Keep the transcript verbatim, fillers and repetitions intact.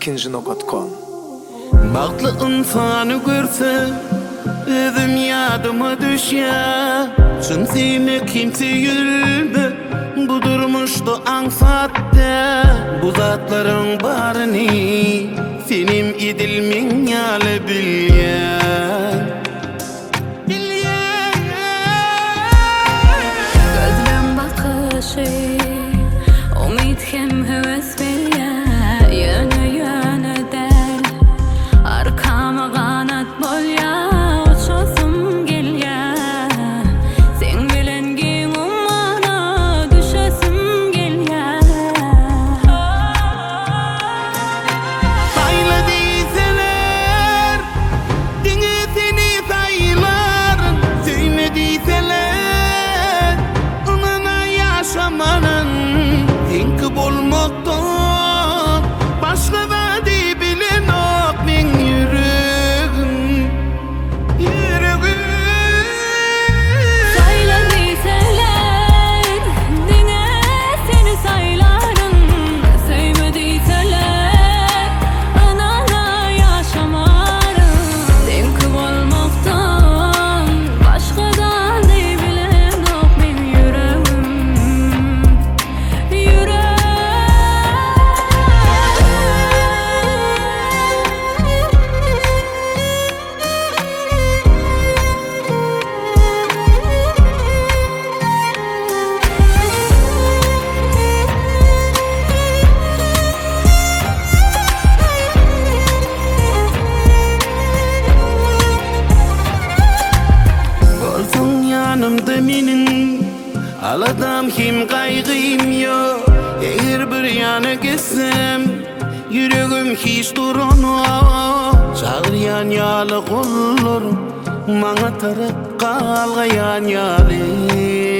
ikinci nokta com. Baklı insanı görse özüm yadıma düşer. Çın seni kimse yürüme, bu durmuştu ansatte. Bu zatların barını senim idilmin yale bilyen. Gözlem bakışı umid hem heves belye. Yöne yöne del arkama kanat bol ya. Uçasım gel ya, sen bilen ki ummana düşesim gel ya. Sayla deyseler dine seni saylar. Söyle deyseler onana yaşamanın tenkip olmaktan başka da de bilen ok men yüreğim, yüreğim. Sayla deyseler dine seni saylarım. Sevme deyseler anana yaşamarım. Tenkip olmaktan başka da de bilen ok men yüreğim, yüreğim. Olsun yanımda menin, aladam hem kaygıyım yok. Eğer bir yana gitsem yüreğim hiç duramaz. Çağır yan yalı kollarım, bana tarıp kalgayan yalı.